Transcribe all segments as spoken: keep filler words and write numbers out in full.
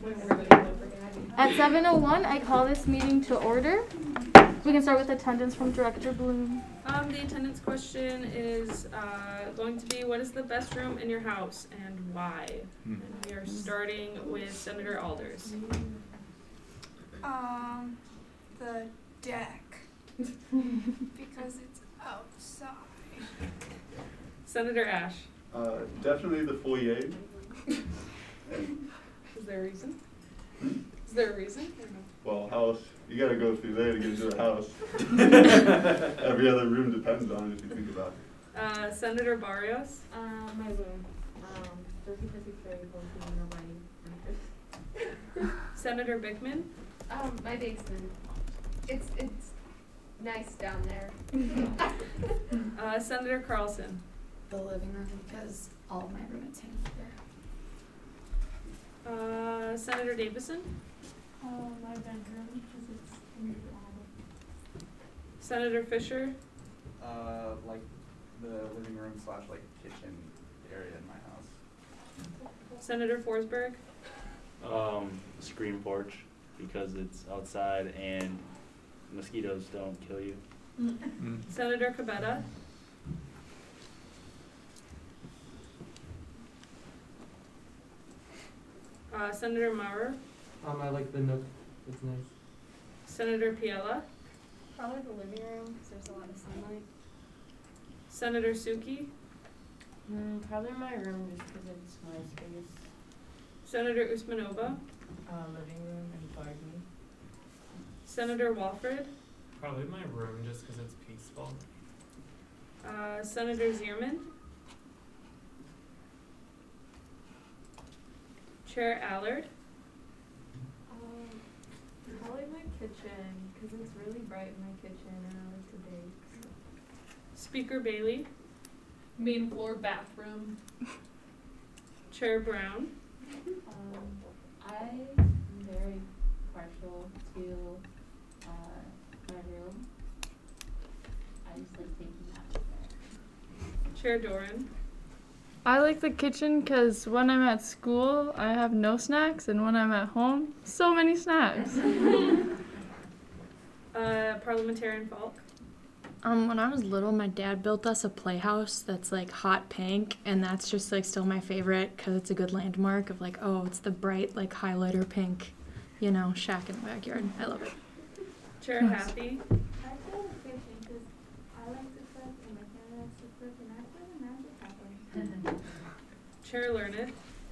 At seven oh one, I call this meeting to order. We can start with attendance from Director Bloom. Um, the attendance question is uh, going to be, what is the best room in your house and why? Hmm. And we are starting with Senator Alders. Um, the deck. Because it's outside. Senator Ash. Uh, definitely the foyer. Is there a reason? Hmm? Is there a reason? Or no? Well, house, you gotta go through there to get to the house. Every other room depends on it if you think about it. Uh, Senator Barrios. Uh, my room. Um, just because it's very cozy and nobody enters. Senator Bickman. Um, my basement. It's it's nice down there. Uh, Senator Carlson. The living room because all of my roommates hang out there. Uh, Senator Davison. Uh, my bedroom because it's really Senator Fisher. Uh, like the living room slash like kitchen area in my house. Senator Forsberg. Um, screen porch because it's outside and mosquitoes don't kill you. Mm. Senator Cabetta. Uh, Senator Maurer. Um, I like the nook. It's nice. Senator Piella. Probably the living room because there's a lot of sunlight. Senator Suki. Mm, probably my room just because it's my space. Senator Usmanova. Uh, living room and garden. Senator Walford. Probably my room just because it's peaceful. Uh, Senator Zierman. Chair Allard. Um, probably my kitchen because it's really bright in my kitchen and I like to bake. So. Speaker Bailey. Main floor bathroom. Chair Brown. Um, I am very partial to uh, my room. I just like taking naps there. Chair Doran. I like the kitchen because when I'm at school, I have no snacks, and when I'm at home, so many snacks. Uh, Parliamentarian Falk. Um, when I was little, my dad built us a playhouse that's like hot pink, and that's just like still my favorite because it's a good landmark of like, oh, it's the bright like highlighter pink, you know, shack in the backyard. I love it. Chair Happy. I feel the kitchen because I like to cook and my family likes to cook and that's where the magic happens. Chair Learned.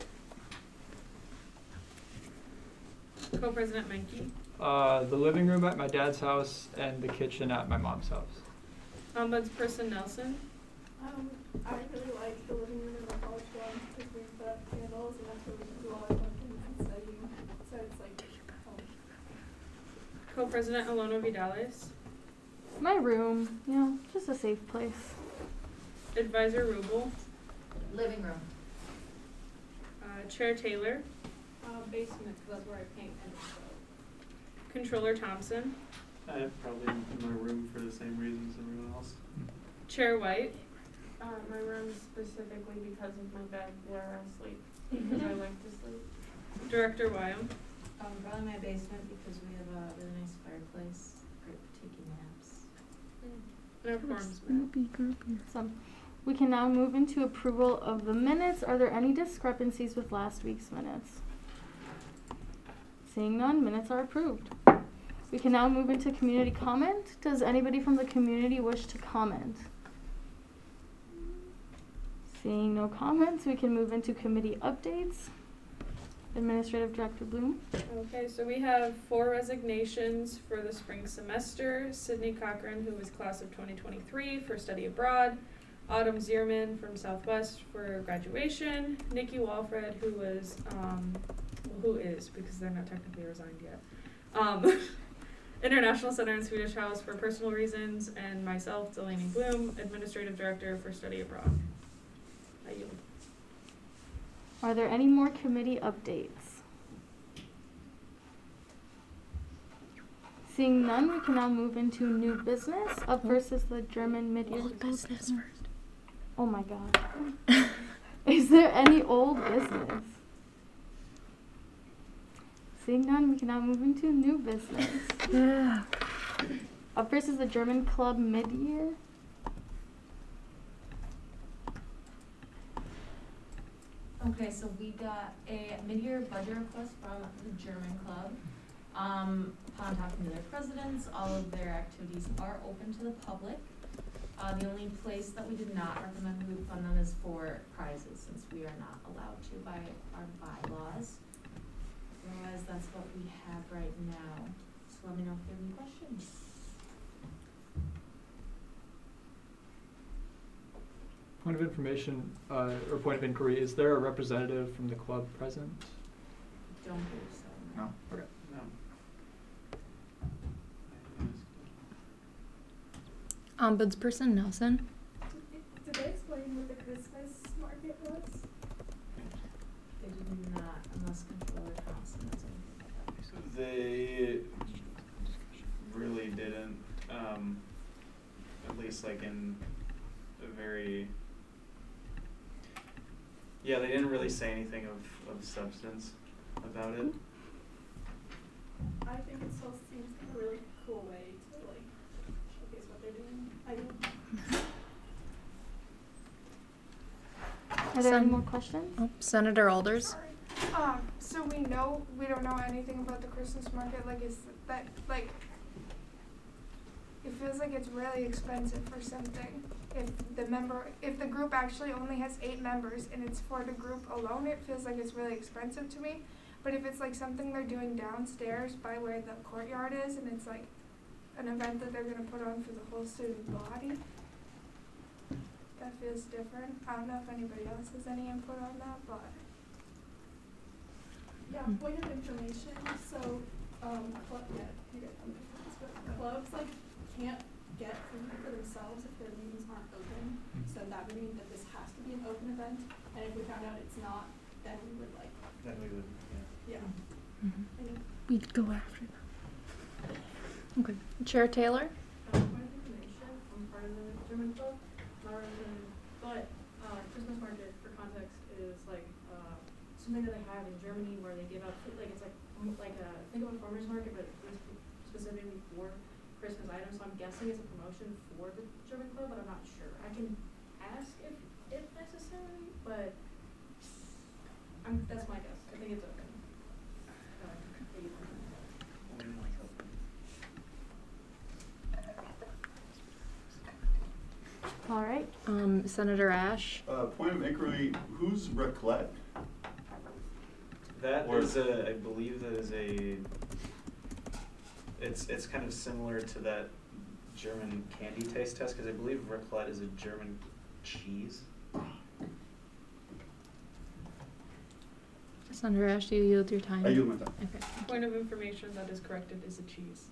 Co-President Menke. Uh, the living room at my dad's house and the kitchen at my mom's house. Ombudsperson Nelson. Um, I really like the living room in the college one because we put up candles and that's where we can do all our working and studying. So it's like home. Co-President Alona Vidales. My room, you know, just a safe place. Advisor Rubel. Living room. Uh, Chair Taylor. Uh, basement because that's where I paint and sew. Controller Thompson. I have probably in my room for the same reasons as everyone else. Chair White. Uh, my room specifically because of my bed where I sleep because I like to sleep. Director Wyam. Um, probably my basement because we have a really nice fireplace. Great for taking naps. And a forms Groupie, groupie. So, we can now move into approval of the minutes. Are there any discrepancies with last week's minutes? Seeing none, minutes are approved. We can now move into community comment. Does anybody from the community wish to comment? Seeing no comments, we can move into committee updates. Administrative Director Bloom. Okay, so we have four resignations for the spring semester. Sydney Cochran, who was class of twenty twenty-three for study abroad. Autumn Zierman from Southwest for graduation. Nikki Walfred, who was, um, well, who is, because they're not technically resigned yet. Um, International Center and Swedish House for personal reasons. And myself, Delaney Bloom, Administrative Director for study abroad. I yield. Are there any more committee updates? Seeing none, we can now move into new business. Up first is the German mid-year. Old business first. Oh my god. Is there any old business? Seeing none, we can now move into new business. Yeah. Up first is the German Club mid-year. Okay, so we got a mid-year budget request from the German Club. Um, upon talking to their presidents, all of their activities are open to the public. Uh, the only place that we did not recommend we would fund them is for prizes, since we are not allowed to by our bylaws. Otherwise, that's what we have right now. So let me know if you have any questions. Point of information, uh, or point of inquiry, is there a representative from the club present? Don't believe so. No. Okay. No. Ombudsperson Nelson. Did they explain what the Christmas market was? They did not, unless Controller Thompson knows anything about that. They really didn't, um, at least like in a very, yeah, they didn't really say anything of, of substance about it. I think it still seems like a really cool way to like showcase what they're doing. I think. Are there any more questions? Oh, Senator Alders. Sorry. Um, so we know, we don't know anything about the Christmas market, like is that, like, it feels like it's really expensive for something. If the member, if the group actually only has eight members and it's for the group alone, it feels like it's really expensive to me. But if it's like something they're doing downstairs by where the courtyard is and it's like an event that they're gonna put on for the whole student body, that feels different. I don't know if anybody else has any input on that, but. Yeah, point of information. So, um, club, yeah, you guys know this, but clubs like can't get food for themselves if their meetings aren't open. So that would mean that this has to be an open event. And if we found out it's not, then we would like. Then we would, yeah. Yeah. Mm-hmm. We'd go after them. Okay. Chair Taylor. Um, point of information, I'm part of the German Club, not representative, but uh, Christmas market, for context, is like uh, something that they have in Germany where they give out food, like it's like like a think of a farmer's market, but it's specifically for Christmas items. So I'm guessing it's a promotion for the German Club, but I'm not sure. I can ask if if necessary, but I'm that's my guess. I think it's open. Uh, All right. Um, Senator Ash. Uh, point of inquiry, who's Raclette? That Or- is a, I believe that is a, it's, it's kind of similar to that German candy taste test, because I believe raclette is a German cheese. Senator Ash, do you yield your time? I yield my time. Okay. Point of information that is corrected is a cheese.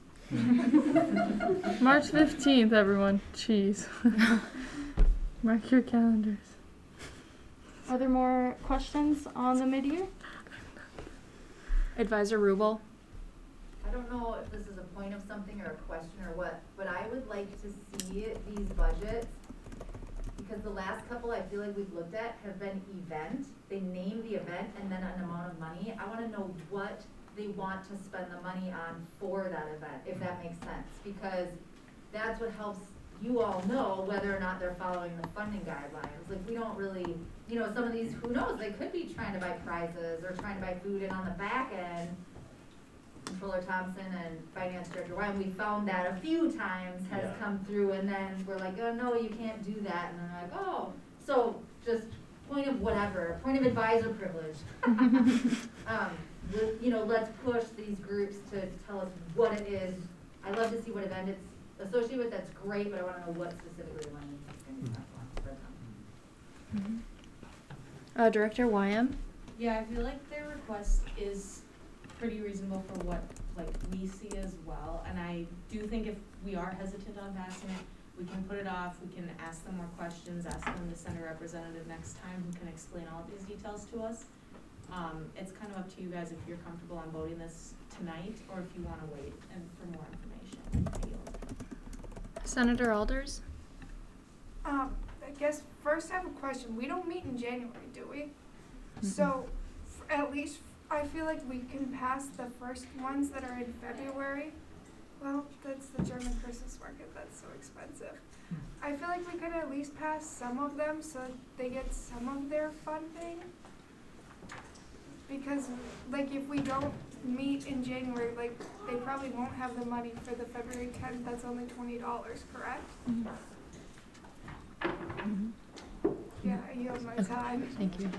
March fifteenth, everyone. Cheese. Mark your calendars. Are there more questions on the mid-year? Advisor Rubel. I don't know if this is a point of something or a question or what, but I would like to see these budgets, because the last couple I feel like we've looked at have been event. They name the event and then an amount of money. I wanna know what they want to spend the money on for that event, if that makes sense, because that's what helps you all know whether or not they're following the funding guidelines. Like, we don't really, you know, some of these, who knows, they could be trying to buy prizes or trying to buy food, and on the back end, Controller Thompson and Finance Director Ryan, we found that a few times has Yeah. come through, and then we're like, oh no, you can't do that, and then they're like, oh, so just point of whatever, point of advisor privilege. um, with, you know, let's push these groups to tell us what it is. I love to see what event it's associated with, that's great, but I wanna know what specifically the money is gonna be spent on for them. Mm-hmm. Uh, Director Y M. Yeah, I feel like their request is pretty reasonable for what like we see as well, and I do think if we are hesitant on passing it, we can put it off, we can ask them more questions, ask them to send a representative next time who can explain all of these details to us. Um, it's kind of up to you guys if you're comfortable on voting this tonight, or if you wanna wait and for more information. I yield. Senator Alders. Um, I guess first I have a question. We don't meet in January, do we? Mm-hmm. So, f- at least I feel like we can pass the first ones that are in February. Well, that's the German Christmas market, that's so expensive. I feel like we could at least pass some of them so they get some of their funding. Because, like, if we don't meet in January, like, they probably won't have the money for the February tenth, that's only twenty dollars, correct? Mm-hmm. Mm-hmm. Yeah, I yield my time. Thank you.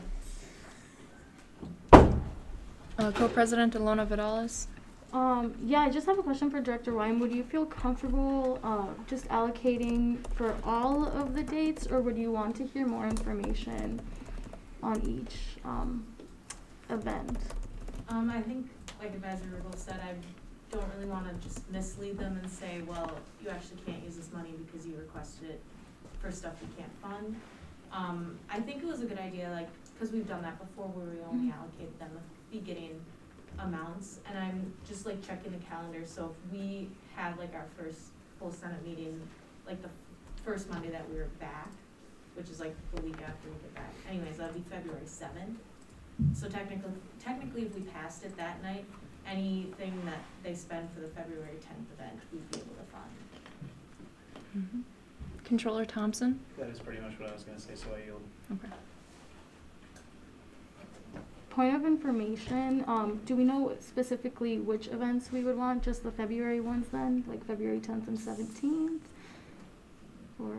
Uh, Co-President Ilona Vidalis. Um, yeah, I just have a question for Director Ryan. Would you feel comfortable uh, just allocating for all of the dates, or would you want to hear more information on each um, event? Um, I think, like Advisor Riggle said, I don't really want to just mislead them and say, well, you actually can't use this money because you requested it for stuff you can't fund. Um, I think it was a good idea, like, because we've done that before where we only allocated them the beginning amounts, and I'm just like checking the calendar, so if we had like our first full Senate meeting, like the first Monday that we were back, which is like the week after we get back, anyways, that'll be February seventh. So technically, technically if we passed it that night, anything that they spend for the February tenth event, we'd be able to fund. Mm-hmm. Controller Thompson. That is pretty much what I was gonna say, so I yield. Okay. Point of information, um, do we know specifically which events we would want? Just the February ones then? Like February tenth and seventeenth? Or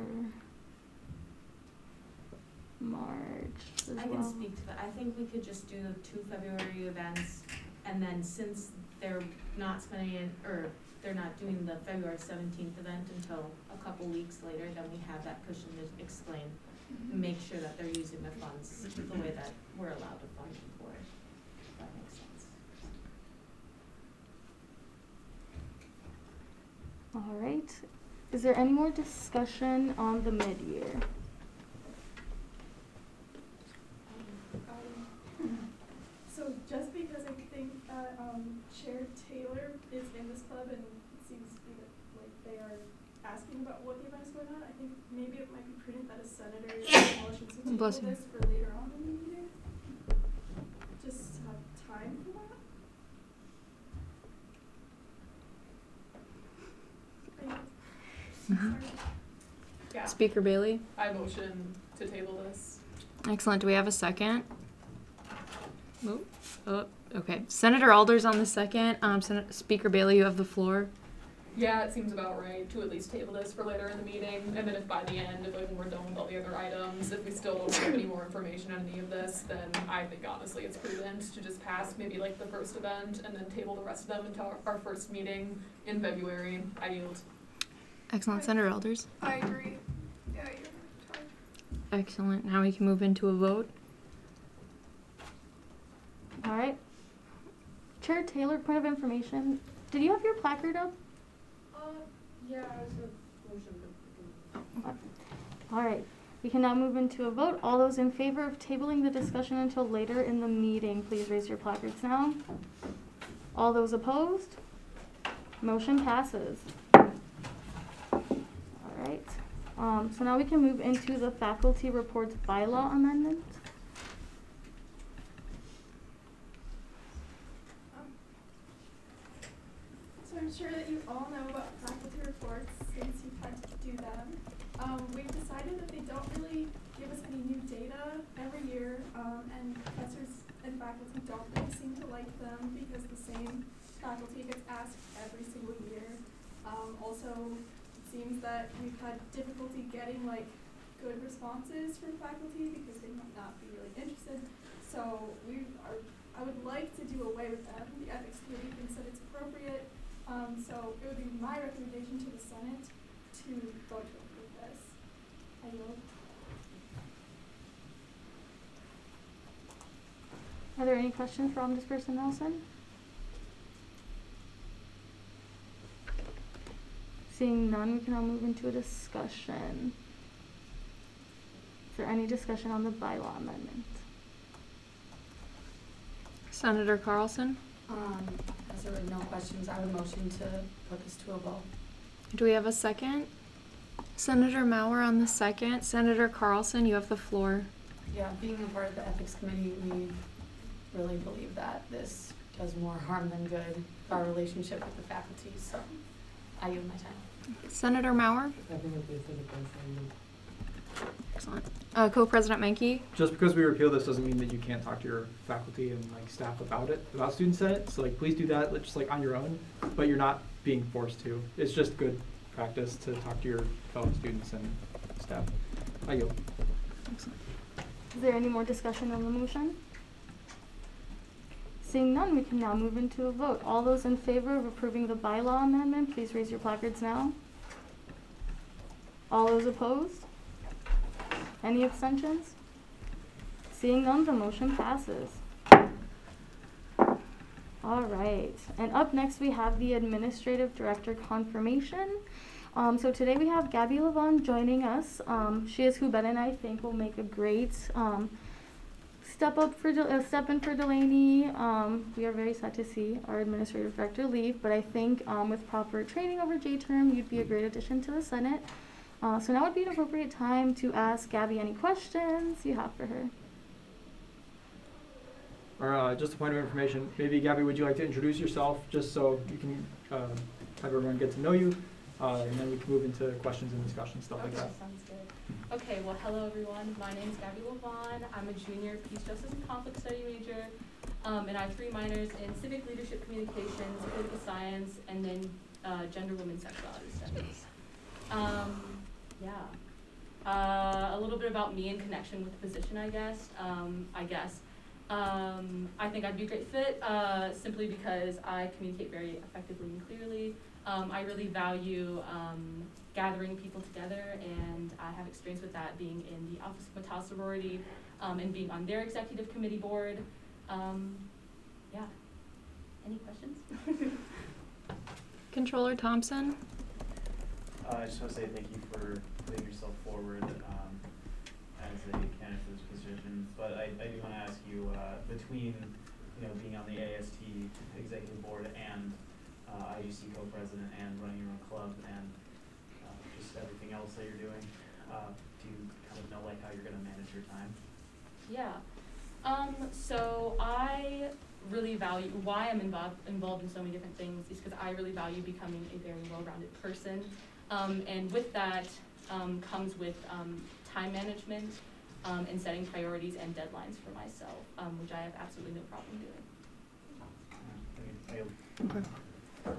March as I well? can speak to that. I think we could just do the two February events, and then since they're not spending it, or they're not doing the February seventeenth event until a couple weeks later, then we have that cushion to explain, make sure that they're using the funds the way that we're allowed to fund them for it. If that makes sense. All right. Is there any more discussion on the mid-year? Um, so just because I think that um, Chair Taylor is in this club and it seems to be that like they are asking about what the event is going on, I think maybe it might be prudent that a senator is motion to table Bless you. this for later on in the meeting. Just to have time for that. Mm-hmm. Yeah. Speaker Bailey. I motion to table this. Excellent. Do we have a second? Oh, oh, okay. Senator Alders on the second. Um, Sen- Speaker Bailey, you have the floor. Yeah, it seems about right to at least table this for later in the meeting, and then if by the end, if like, when we're done with all the other items, if we still don't have any more information on any of this, then I think honestly it's prudent to just pass maybe like the first event and then table the rest of them until our, our first meeting in February. I yield. Excellent. Senator Alders. I agree. Yeah, you're fine. Excellent. Now we can move into a vote. All right. Chair Taylor, point of information. Did you have your placard up? Uh, yeah, it's a motion to. All right. We can now move into a vote. All those in favor of tabling the discussion until later in the meeting, please raise your placards now. All those opposed? Motion passes. All right. Um, so now we can move into the faculty reports bylaw amendment. So I'm sure that you all know about faculty reports since you've had to do them. Um, we've decided that they don't really give us any new data every year, um, and professors and faculty don't really seem to like them because the same faculty gets asked every single year. Um, also, it seems that we've had difficulty getting like good responses from faculty because they might not be really interested. So we are, I would like to do away with them. The ethics committee thinks that it's appropriate. Um, so it would be my recommendation to the Senate to vote to approve this. I yield. Are there any questions for Ombudsperson Nelson? Seeing none, we can now move into a discussion. Is there any discussion on the bylaw amendment? Senator Carlson. Um, as there were no questions, I would motion to put this to a vote. Do we have a second? Senator Mauer on the second. Senator Carlson, you have the floor. Yeah, being a part of the ethics committee, we really believe that this does more harm than good for our relationship with the faculty, so I yield my time. Senator Maurer? I think if they said it, then Excellent. Uh, Co-President Menke? just because we repeal this doesn't mean that you can't talk to your faculty and like staff about it, about Student Senate. So like, please do that, like, just like on your own, but you're not being forced to. It's just good practice to talk to your fellow students and staff. I yield. Excellent. Is there any more discussion on the motion? Seeing none, we can now move into a vote. All those in favor of approving the bylaw amendment, please raise your placards now. All those opposed? Any abstentions? Seeing none, the motion passes. All right, and up next we have the Administrative Director confirmation. Um, so today we have Gabby Levon joining us. Um, she is who Ben and I think will make a great um, step up for De- uh, step in for Delaney. Um, we are very sad to see our Administrative Director leave, but I think um, with proper training over J-term, you'd be a great addition to the Senate. Uh, so now would be an appropriate time to ask Gabby any questions you have for her. Or uh, just a point of information, maybe Gabby, would you like to introduce yourself just so you can uh, have everyone get to know you, uh, and then we can move into questions and discussion, stuff Okay, like that. sounds good. Okay, well, hello everyone. My name is Gabby Levon. I'm a junior Peace, Justice, and Conflict Study major, um, and I have three minors in Civic Leadership Communications, Political Science, and then uh, Gender, Women, Sexuality Studies. Um, yeah. Uh, a little bit about me in connection with the position, I guess. Um, I guess. Um, I think I'd be a great fit uh, simply because I communicate very effectively and clearly. Um, I really value um, gathering people together, and I have experience with that being in the Alpha Sigma Tau sorority um, and being on their executive committee board. Um, yeah. Any questions? Controller Thompson? Uh, I just want to say thank you for putting yourself forward um, as a candidate for this position. But I, I do want to ask you, uh, between you know being on the A S T executive board and uh, I U C co-president and running your own club and uh, just everything else that you're doing, uh, do you kind of know like how you're going to manage your time? Yeah. Um, so I really value, why I'm involved involved in so many different things is because I really value becoming a very well-rounded person. Um, and with that um, comes with um, time management um, and setting priorities and deadlines for myself, um, which I have absolutely no problem doing. Okay.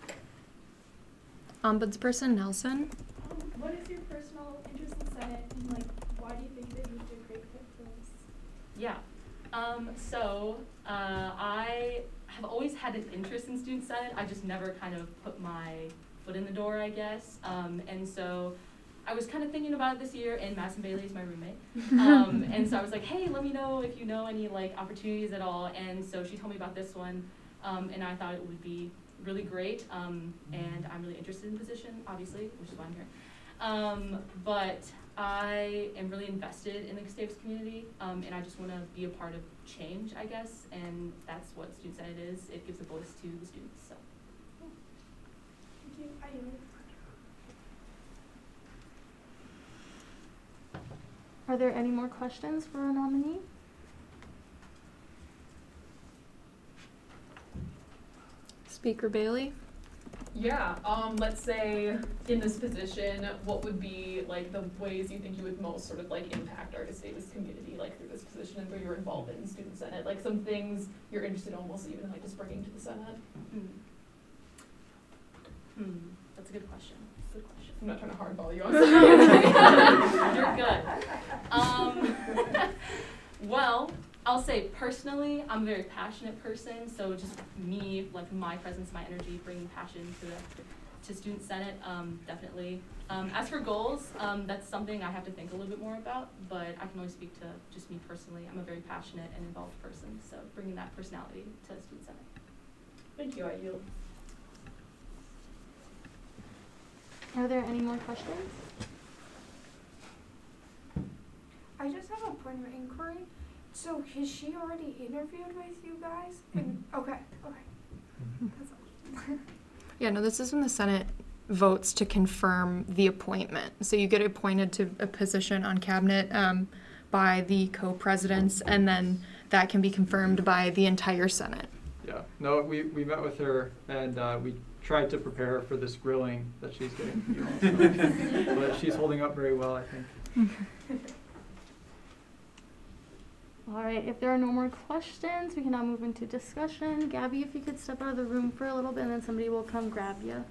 Ombudsperson Nelson? Um, what is your personal interest in Senate, and like, why do you think that you'd be a great fit for this? Yeah. Um, so uh, I have always had an interest in Student Senate. I just never kind of put my foot in the door, I guess. Um, and so I was kind of thinking about it this year, and Madison Bailey is my roommate. Um, and so I was like, hey, let me know if you know any like opportunities at all. And so she told me about this one, um, and I thought it would be really great. Um, and I'm really interested in the position, obviously, which is why I'm here. Um, but I am really invested in the Gustavus community, um, and I just want to be a part of change, I guess, and that's what Student Senate is. It gives a voice to the students. So. Thank you. I yield. Are there any more questions for our nominee? Speaker Bailey? Yeah, um, let's say in this position, what would be like the ways you think you would most sort of like impact our Gustavus community, like through this position and through your involvement in Student Senate? Like some things you're interested in almost even like just bringing to the Senate? Hmm. Hmm. That's a good question. Good question. I'm not trying to hardball you on something. You're good. Um, well, I'll say personally, I'm a very passionate person, so just me, like my presence, my energy, bringing passion to the to Student Senate, um, definitely. Um, as for goals, um, that's something I have to think a little bit more about, but I can only speak to just me personally. I'm a very passionate and involved person, so bringing that personality to Student Senate. Thank you, I yield. Are there any more questions? I just have a point of inquiry. So has she already interviewed with you guys? And, okay, okay. That's all. Yeah, no, this is when the Senate votes to confirm the appointment. So you get appointed to a position on cabinet um, by the co-presidents, and then that can be confirmed by the entire Senate. Yeah, no, we, we met with her and uh, we tried to prepare her for this grilling that she's getting from you all. So. But she's holding up very well, I think. All right, if there are no more questions, we can now move into discussion. Gabby, if you could step out of the room for a little bit, and then somebody will come grab you.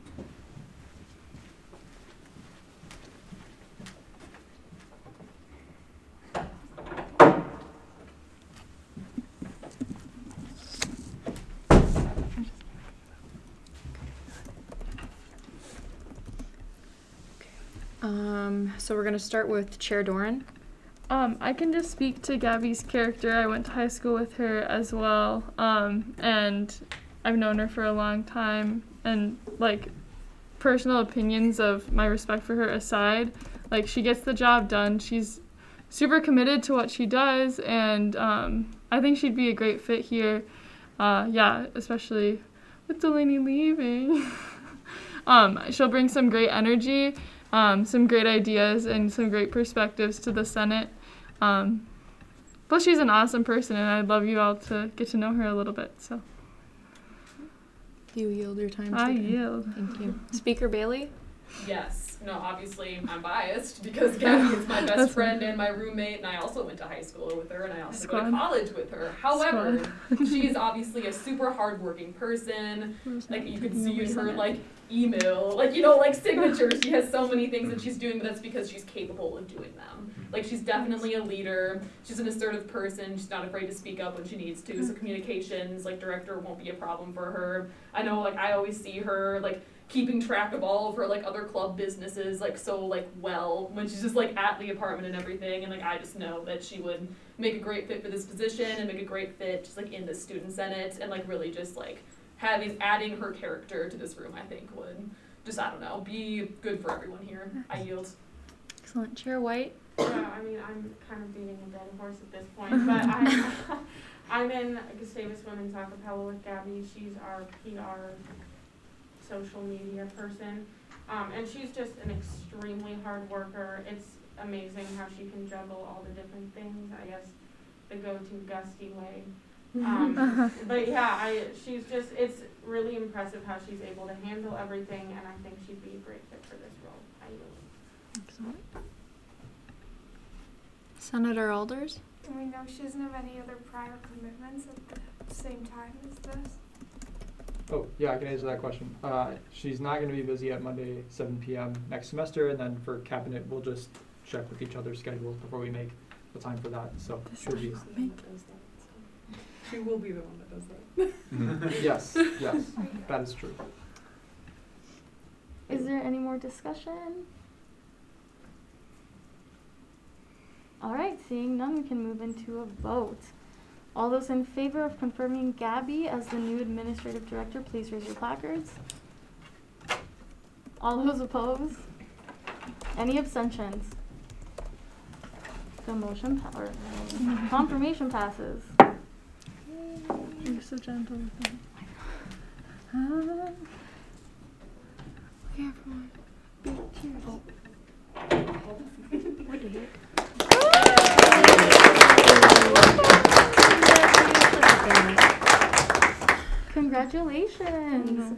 Um, so we're gonna start with Chair Doran. Um, I can just speak to Gabby's character. I went to high school with her as well, um, and I've known her for a long time. And like, personal opinions of my respect for her aside, like she gets the job done. She's super committed to what she does, and um, I think she'd be a great fit here. Uh, yeah, especially with Delaney leaving. um, she'll bring some great energy, um, some great ideas, and some great perspectives to the Senate. Um, plus, she's an awesome person, and I'd love you all to get to know her a little bit. So, you yield your time. I today. yield. Thank you. Speaker Bailey. Yes. No, obviously I'm biased because Gabby is my best friend and my roommate, and I also went to high school with her, and I also Squad. go to college with her. However, Squad. she is obviously a super hardworking person. Like, you could see Nobody's her, on it. like, email, like, you know, like, signatures. She has so many things that she's doing, but that's because she's capable of doing them. Like, she's definitely a leader. She's an assertive person. She's not afraid to speak up when she needs to. So communications, like, director won't be a problem for her. I know, like, I always see her, like, keeping track of all of her, like, other club businesses, like, so, like, well, when she's just, like, at the apartment and everything, and, like, I just know that she would make a great fit for this position and make a great fit just, like, in the student senate, and, like, really just, like, having, adding her character to this room, I think, would just, I don't know, be good for everyone here. I yield. Excellent. Chair White. Yeah, I mean, I'm kind of beating a dead horse at this point, but I'm, I'm in Gustavus Women's A Cappella with Gabby. She's our P R social media person, um, and she's just an extremely hard worker. It's amazing how she can juggle all the different things, I guess, the go-to gusty way. Um, but yeah, I, she's just, it's really impressive how she's able to handle everything, and I think she'd be a great fit for this role. I yield. Excellent. Senator Alders. And we know she doesn't have any other prior commitments at the same time as this. Oh, yeah, I can answer that question. Uh, she's not going to be busy at Monday, seven p.m. next semester, and then for cabinet, we'll just check with each other's schedules before we make the time for that. So she'll be. She will be the one that does that. Yes, yes, that is true. Is there any more discussion? All right, seeing none, we can move into a vote. All those in favor of confirming Gabby as the new administrative director, please raise your placards. All those opposed? Any abstentions? The motion, pa- or uh, confirmation passes. You're so gentle with me. Uh, okay, everyone. Big cheers. What the heck? Congratulations.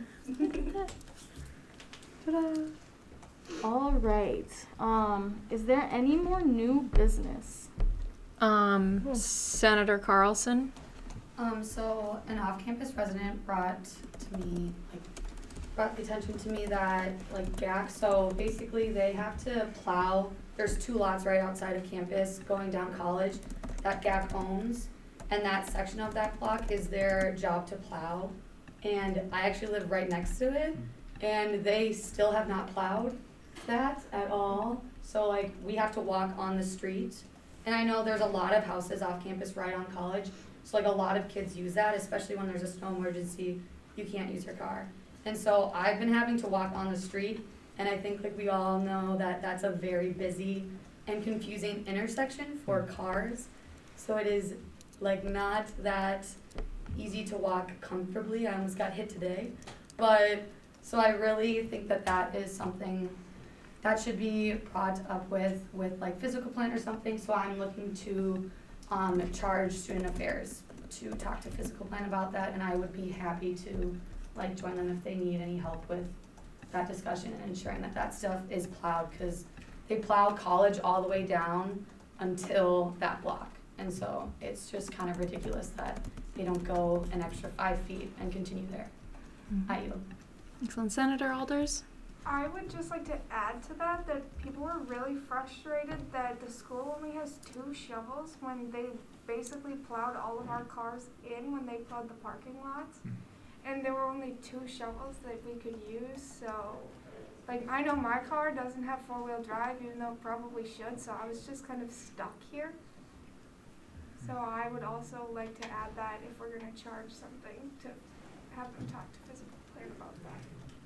Ta-da. All right. Um, is there any more new business? Um, Senator Carlson. Um, so an off-campus resident brought to me, like, brought the attention to me that, like, G A C, so basically they have to plow, there's two lots right outside of campus going down College that G A C owns, and that section of that block is their job to plow. And I actually live right next to it, and they still have not plowed that at all. So, like, we have to walk on the street. And I know there's a lot of houses off campus right on College, so, like, a lot of kids use that, especially when there's a snow emergency, you can't use your car. And so I've been having to walk on the street, and I think, like, we all know that that's a very busy and confusing intersection for cars. So it is, like, not that easy to walk comfortably. I almost got hit today. But, so I really think that that is something that should be brought up with, with like, physical plant or something. So I'm looking to um, charge student affairs to talk to physical plan about that, and I would be happy to like join them if they need any help with that discussion and ensuring that that stuff is plowed, because they plow College all the way down until that block, and so it's just kind of ridiculous that they don't go an extra five feet and continue there. Mm-hmm. I yield. Excellent. Senator Alders? I would just like to add to that that people were really frustrated that the school only has two shovels when they basically plowed all of our cars in when they plowed the parking lots. And there were only two shovels that we could use, so like I know my car doesn't have four-wheel drive even though it probably should, so I was just kind of stuck here. So I would also like to add that if we're gonna charge something, to have them talk to physical plan about that.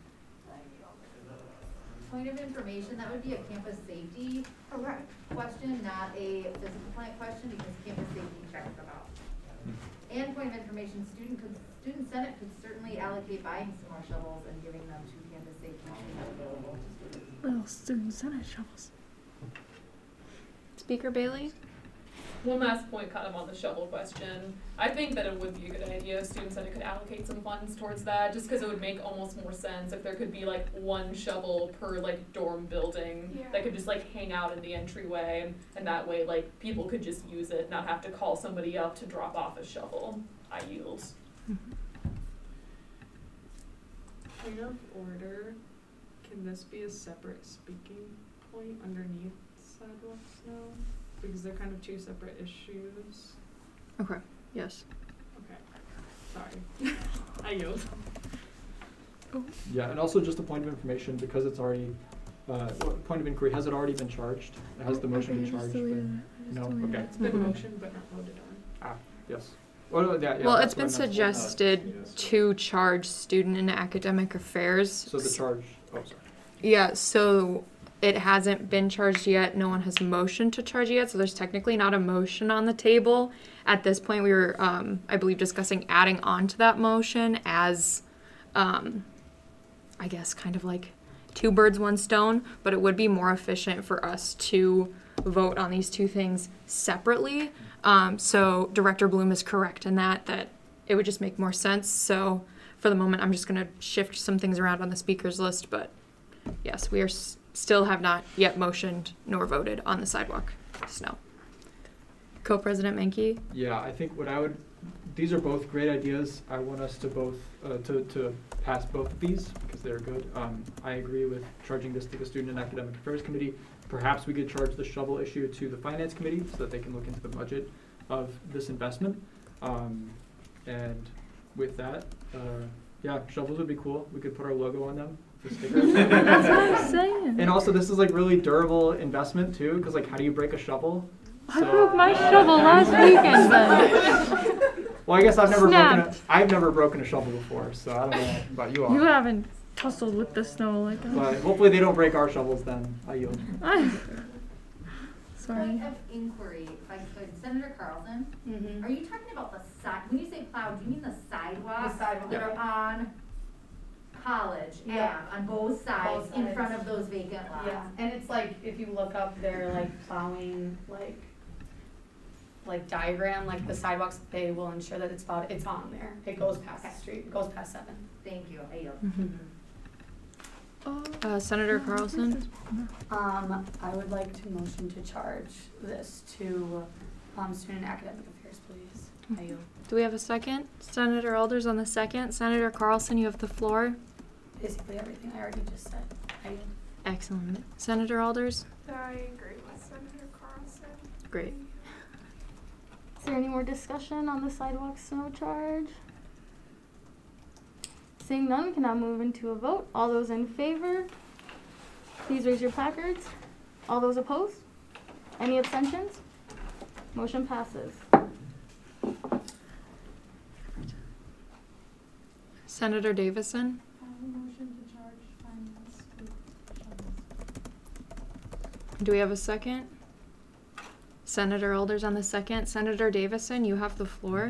Point of information, that would be a campus safety Okay. question, not a physical plant question, because campus safety checks them out. And point of information, student could, student senate could certainly allocate buying some more shovels and giving them to campus safety to be available to students. Little student senate shovels. Speaker Bailey? One last point kind of on the shovel question. I think that it would be a good idea if Student Senate could allocate some funds towards that, just because it would make almost more sense if there could be like one shovel per like dorm building Yeah. that could just like hang out in the entryway, and, and that way like people could just use it, not have to call somebody up to drop off a shovel. I yield. Point of order, can this be a separate speaking point underneath sidewalks now? Because they're kind of two separate issues. Okay. Yes. Okay. Sorry. I yield. Yeah, and also just a point of information, because it's already, uh, well, point of inquiry, has it already been charged? Has the motion been charged? No? Okay. It's been Mhm. motioned but not voted on. Ah, yes. Well, no, yeah, yeah, Well, that's it's been what I meant. suggested to charge student and academic affairs. So the charge, oh, sorry. Yeah, so it hasn't been charged yet. No one has motioned to charge it yet, so there's technically not a motion on the table. At this point, we were, um, I believe, discussing adding on to that motion as, um, I guess, kind of like two birds, one stone, but it would be more efficient for us to vote on these two things separately. Um, so Director Bloom is correct in that, that it would just make more sense. So for the moment, I'm just going to shift some things around on the speakers list, but yes, we are s- still have not yet motioned nor voted on the sidewalk snow. Co-President Menke? Yeah, I think what I would, these are both great ideas. I want us to both, uh, to, to pass both of these because they're good. Um, I agree with charging this to the Student and Academic Affairs Committee. Perhaps we could charge the shovel issue to the Finance Committee so that they can look into the budget of this investment. Um, and with that, uh, yeah, shovels would be cool. We could put our logo on them. The stickers. That's what I'm saying. And also, this is like really durable investment too, because like, how do you break a shovel? I broke my shovel last weekend then. Well, I guess I've never broken a, Snapped. I've never broken a shovel before, so I don't know about you all. You haven't tussled with the snow like I But hopefully they don't break our shovels then. I yield. Sorry. Point of inquiry, if I could, Senator Carlson, Mhm. are you talking about the side, when you say plow, do you mean the sidewalks The sidewalk. that are on College, Yeah. Ave, on both sides, Both in sides. front of those vacant lots? Yeah, and it's like, if you look up their like plowing, like, like diagram, like the sidewalks, they will ensure that it's about, it's on there. It goes past the street, it goes past seven. Thank you, I yield. Uh, Senator Carlson? Um, I would like to motion to charge this to, um, Student and Academic Affairs, please. I yield. Do we have a second? Senator Alders on the second. Senator Carlson, you have the floor. Basically everything I already just said. I yield. Excellent. Senator Alders? I agree with Senator Carlson. Great. Is there any more discussion on the sidewalk snow charge? Seeing none, we can now move into a vote. All those in favor, please raise your placards. All those opposed? Any abstentions? Motion passes. Senator Davison? motion to charge finance with shovels. Do we have a second? Senator Alders on the second. Senator Davison, you have the floor.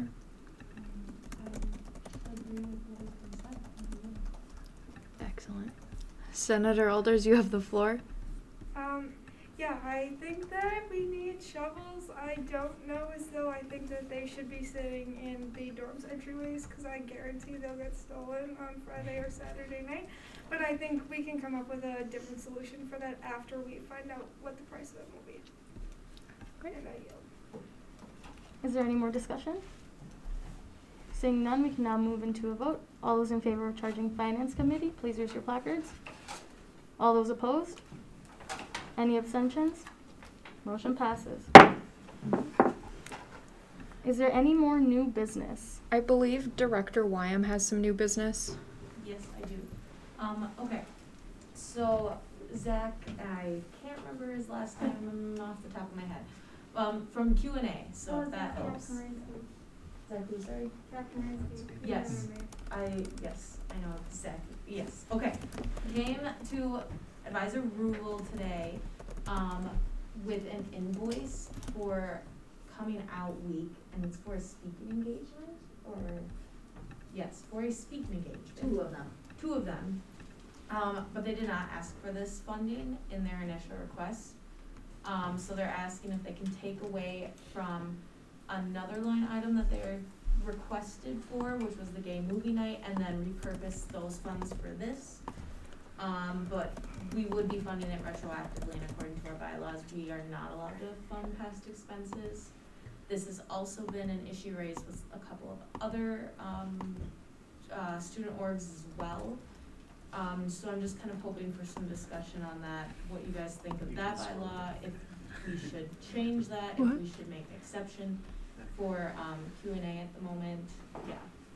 Excellent. Senator Alders, you have the floor. Um, yeah, I think that we need shovels. I don't know is though I think that they should be sitting in the dorms entryways because I guarantee they'll get stolen on Friday or Saturday night. But I think we can come up with a different solution for that after we find out what the price of them will be. Great. And I yield. Is there any more discussion? Seeing none, we can now move into a vote. All those in favor of charging Finance Committee, please raise your placards. All those opposed? Any abstentions? Motion passes. Is there any more new business? I believe Director Wyam has some new business. Yes, I do. Um, okay, so Zach, I can't remember his last name off the top of my head, um, from Q and A, so Oh, if that Zach helps. Kaminsky. Zach who, sorry? Zach Kaminsky. Yes, I, yes, I know exactly, yes, okay. Came to Advisor Rule today, um, with an invoice for coming out week, and it's for a speaking engagement, or, yes, for a speaking engagement. Two of them. Two of them, um, but they did not ask for this funding in their initial request. Um, so they're asking if they can take away from another line item that they're requested for, which was the gay movie night, and then repurpose those funds for this. Um, but we would be funding it retroactively, and according to our bylaws, we are not allowed to fund past expenses. This has also been an issue raised with a couple of other, um, uh, student orgs as well. Um, so I'm just kind of hoping for some discussion on that, what you guys think of that bylaw, if we should change that, if we should make an exception for, um, Q and A at the moment, yeah.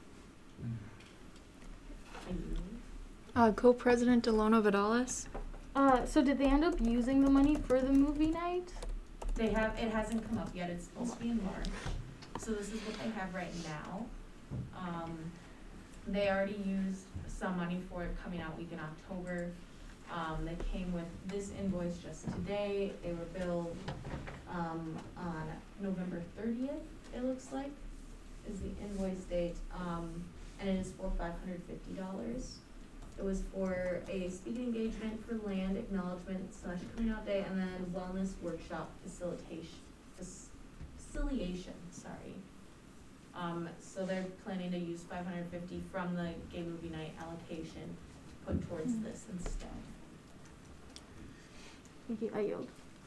Are you? Uh, Co-President Delona Vidalis. Uh, so did they end up using the money for the movie night? They have, it hasn't come up yet, it's supposed to be in March, so this is what they have right now. Um, they already used some money for it coming out week in October. Um, they came with this invoice just today, they were billed, um, on November thirtieth, it looks like, is the invoice date, um, and it is for five hundred fifty dollars. It was for a speaking engagement for land acknowledgement slash coming out day, and then wellness workshop facilitation, facilitation, sorry. Um, so they're planning to use five hundred fifty from the gay movie night allocation to put towards Mm. this instead. Thank you, I yield.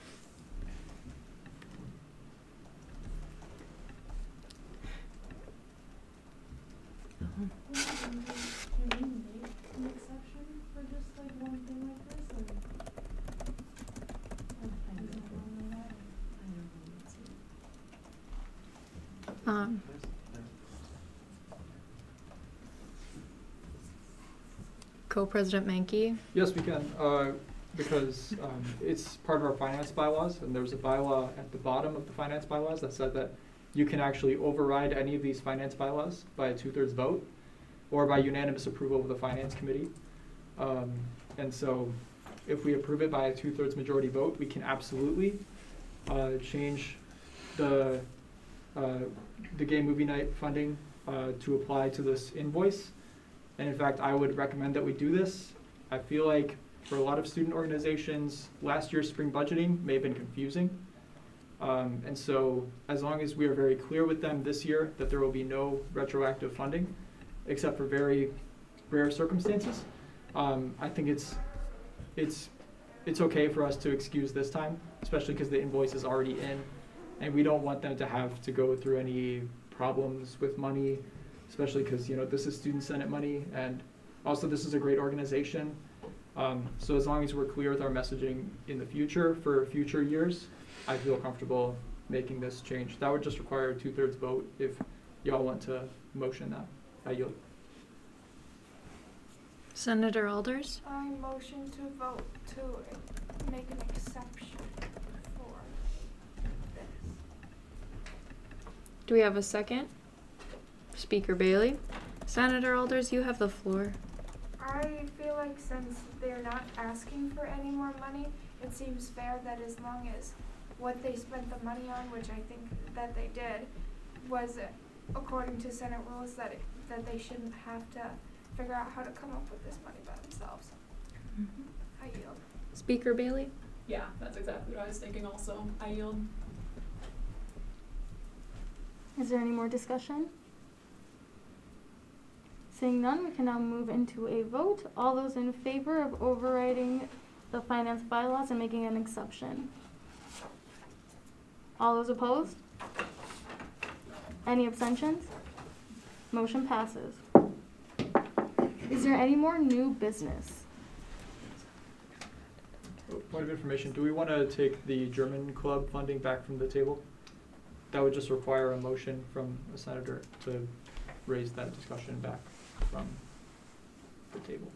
Can we make an exception for just like one thing like this, or? I Is don't it wrong with that? know. Um, Co-President Mankey. Yes, we can, uh, because um, it's part of our finance bylaws, and there's a bylaw at the bottom of the finance bylaws that said that you can actually override any of these finance bylaws by a two-thirds vote or by unanimous approval of the finance committee. Um, and so if we approve it by a two-thirds majority vote, we can absolutely uh, change the, uh, the gay movie night funding uh, to apply to this invoice. And in fact, I would recommend that we do this. I feel like for a lot of student organizations, last year's spring budgeting may have been confusing. Um, and so as long as we are very clear with them this year that there will be no retroactive funding, except for very rare circumstances, um, I think it's, it's, it's okay for us to excuse this time, especially because the invoice is already in, and we don't want them to have to go through any problems with money, especially because, you know, this is Student Senate money, and also this is a great organization. Um, so as long as we're clear with our messaging in the future for future years, I feel comfortable making this change. That would just require a two-thirds vote if y'all want to motion that. I yield. Senator Alders. I motion to vote to make an exception for this. Do we have a second? Speaker Bailey. Senator Alders, you have the floor. I feel like since they're not asking for any more money, it seems fair that as long as what they spent the money on, which I think that they did, was according to Senate rules, that it, that they shouldn't have to figure out how to come up with this money by themselves. Mm-hmm. I yield. Speaker Bailey. Yeah, that's exactly what I was thinking also. I yield. Is there any more discussion? Seeing none, we can now move into a vote. All those in favor of overriding the finance bylaws and making an exception? All those opposed? Any abstentions? Motion passes. Is there any more new business? Point of information, do we want to take the German club funding back from the table? That would just require a motion from a senator to raise that discussion back from the table.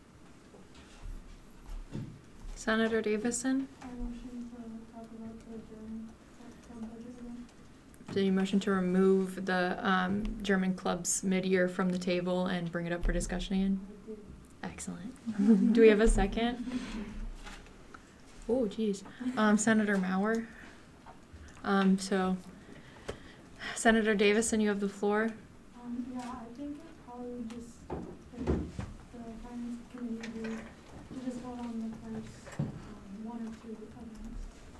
Senator Davison, I motion to talk about the German club budget again. did you motion to remove the um, German club's mid-year from the table and bring it up for discussion again? Excellent. Do we have a second? Oh, geez. Um, Senator Mauer. Um, so, Senator Davison, you have the floor. Um, yeah, I think it probably just, like, the finance committee do, to just vote on the first, um, one or two events.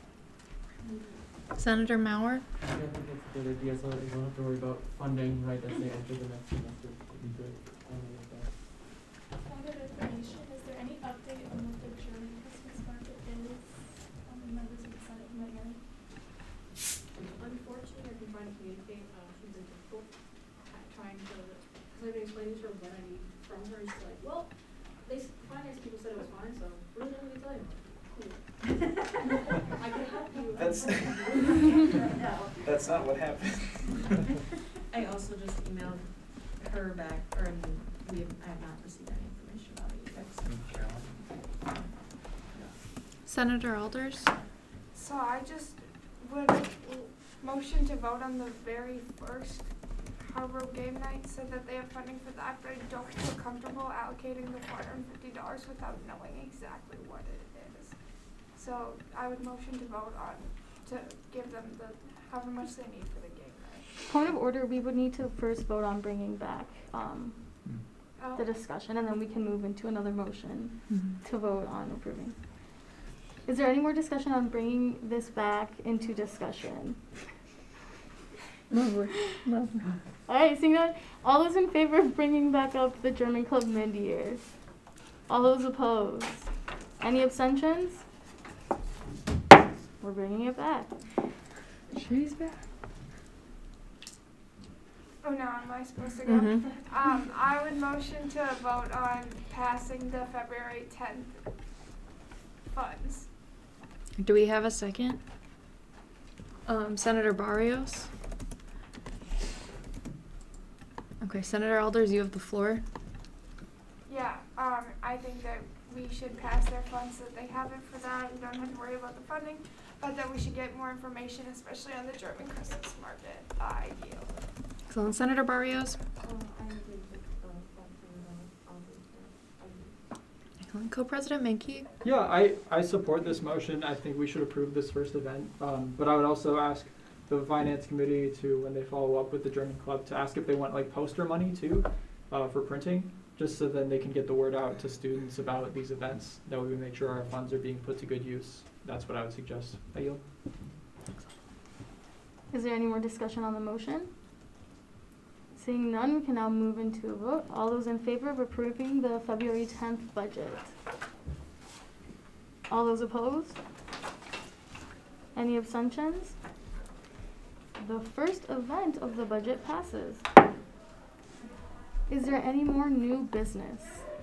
Senator Mauer. I think that's a good idea, so that we don't have to worry about funding right as they enter the next semester. It'd be great. I don't know about that. Point of information, is there any update on what the German Christmas market is? Um, members of the Senate might know. Unfortunately, I've been trying to communicate, uh, she's been difficult at trying to, because I've been explaining to her what I need from her, and she's like, well, they, s- finance people said it was fine, so what is it going to tell you? Cool. I can help you. That's, that's not what happened. I also just emailed her back, or I mean, we have, I have not received any information about it yet. Senator Alders. So I just would motion to vote on the very first Harbor game night so that they have funding for that, but I don't feel comfortable allocating the four hundred and fifty dollars without knowing exactly what it is. So I would motion to vote on, to give them the, however much they need for the game night. Point of order, we would need to first vote on bringing back um, Oh. the discussion, and then we can move into another motion Mhm. to vote on approving. Is there any more discussion on bringing this back into discussion? Lovely. Lovely. All right, seeing that, all those in favor of bringing back up the German club mid-year? All those opposed? Any abstentions? We're bringing it back. She's back. Oh, no, am I supposed to go? Mhm. Um, I would motion to vote on passing the February tenth funds. Do we have a second? Um, Senator Barrios. Okay, Senator Alders, you have the floor. Yeah, um, I think that we should pass their funds so that they have it for that. We don't have to worry about the funding, but that we should get more information, especially on the German Christmas market. I yield. Excellent. Senator Barrios. Excellent. Co-President Menke. Yeah, I, I support this motion. I think we should approve this first event. Um, but I would also ask the finance committee to, when they follow up with the German club, to ask if they want like poster money too, uh, for printing, just so then they can get the word out to students about these events. That way we make sure our funds are being put to good use. That's what I would suggest. I yield. Is there any more discussion on the motion? Seeing none, we can now move into a vote. All those in favor of approving the February tenth budget? All those opposed? Any abstentions? The first event of the budget passes. Is there any more new business?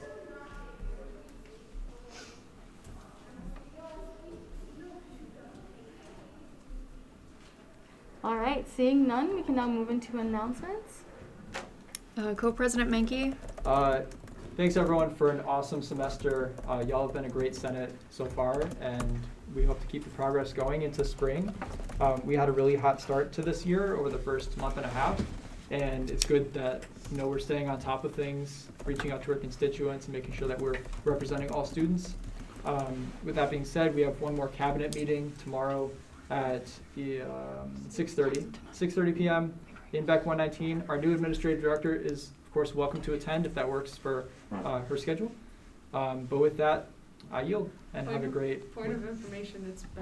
All right, seeing none, we can now move into announcements. Uh, Co-President Menke. Uh, thanks everyone for an awesome semester. Uh, y'all have been a great Senate so far, and we hope to keep the progress going into spring. Um, we had a really hot start to this year over the first month and a half, and it's good that you know we're staying on top of things, reaching out to our constituents, and making sure that we're representing all students. Um, with that being said, we have one more cabinet meeting tomorrow at um, six thirty p m in Beck one nineteen. Our new administrative director is, of course, welcome to attend if that works for uh, her schedule. Um, but with that, I yield and Point have a of- great Point of information, it's Beck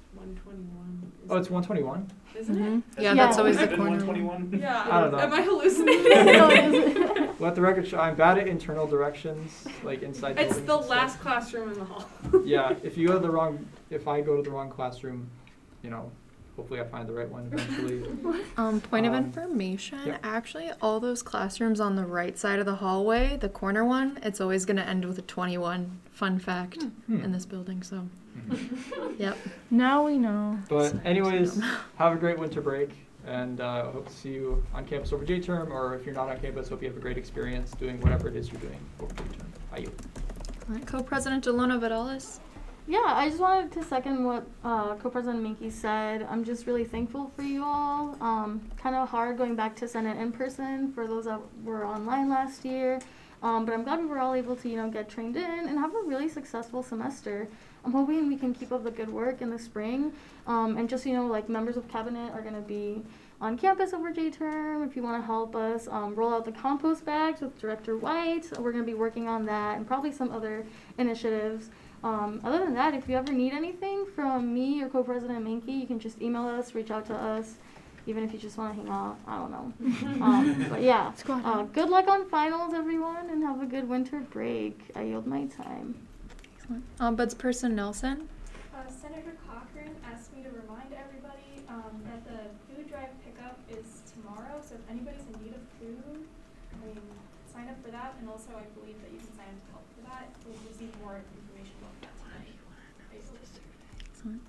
one twenty-one. Oh, it's one twenty-one? Isn't Mhm. it? Yeah, that's always the Has it been corner. one twenty-one? Yeah. I don't know. Am I hallucinating? Let the record show I'm bad at internal directions, like inside It's buildings the and stuff. last classroom in the hall. Yeah, if you go to the wrong, if I go to the wrong classroom, you know, hopefully I find the right one eventually. Um, point of Um, information, yeah. actually, all those classrooms on the right side of the hallway, the corner one, it's always going to end with a twenty-one. Fun fact Hmm. in this building, so. Mhm. Yep. Now we know. But anyways, have a great winter break, and uh, hope to see you on campus over J-term, or if you're not on campus, hope you have a great experience doing whatever it is you're doing over J-term. Bye. All right, Co-President Delona Vidalis. Yeah, I just wanted to second what uh, Co-President Minky said. I'm just really thankful for you all. Um, kind of hard going back to Senate in person for those that were online last year. Um, but I'm glad we were all able to, you know, get trained in and have a really successful semester. I'm hoping we can keep up the good work in the spring. Um, and just, you know, like members of cabinet are going to be on campus over J-term. If you want to help us um, roll out the compost bags with Director White, we're going to be working on that and probably some other initiatives. Um, other than that, if you ever need anything from me or Co-President Minky, you can just email us, reach out to us, even if you just want to hang out. I don't know. um, but yeah, uh, good luck on finals, everyone, and have a good winter break. I yield my time. Excellent. Ombudsperson Nelson. Uh, Senator Cochran asked me to remind everybody um, that the food drive pickup is tomorrow, so if anybody's in need of food, I mean, sign up for that, and also I believe that you can sign up to help for that. We'll receive more information about that tonight. Excellent.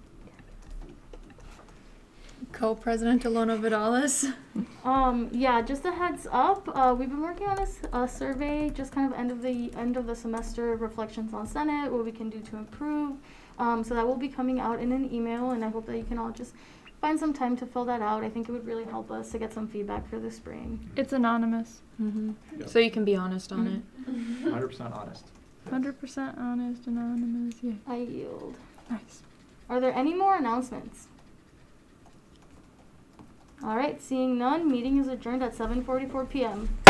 Co-President Delona Vidalis. Um, yeah, just a heads up. Uh, we've been working on a, s- a survey, just kind of end of the end of the semester reflections on Senate, what we can do to improve. Um, so that will be coming out in an email, and I hope that you can all just find some time to fill that out. I think it would really help us to get some feedback for the spring. It's anonymous. Mm-hmm. Yep. So you can be honest on it. one hundred percent honest. one hundred percent honest, anonymous, yeah. I yield. Nice. Are there any more announcements? All right, seeing none, meeting is adjourned at seven forty-four p m